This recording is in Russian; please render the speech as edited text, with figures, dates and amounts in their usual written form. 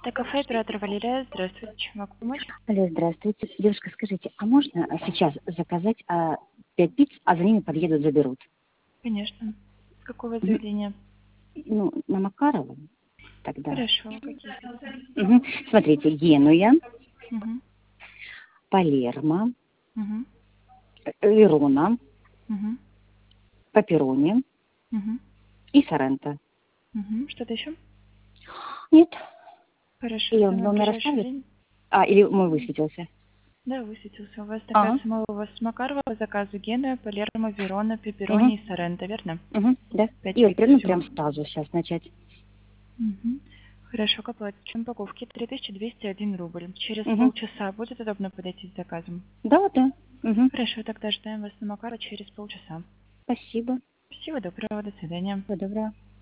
Это кафе оператор Валерия. Здравствуйте, чем могу помочь? Алло, здравствуйте. Девушка, скажите, а можно сейчас заказать 5 пиц, а за ними подъедут, заберут? Конечно. С какого Мгм. заведения? Ну, на Макарова тогда. Хорошо. Какие пиццы? Смотрите, Генуя, Угу. Палермо, Угу. Верона, Угу. Пепперони Угу. и Соренто. Угу. Что-то еще? Нет, Хорошо. или он Самое номер ближайшее оставит? время? Или мой высветился? Да, высветился. У вас такая Ага, самого у вас с Макарова по заказу Генуя, Палермо, Верона, угу, Пепперони и Соренто, верно? да. 5 И вот пиц прям, ну, всего. прям сразу сейчас начать. Угу. Хорошо. К оплате упаковки 3201 рубль. Через Угу. полчаса будет удобно подойти с заказом? Да, да. Угу. Хорошо, тогда ждаем вас на Макарова через полчаса. Спасибо. Всего доброго, до свидания. Всего доброго.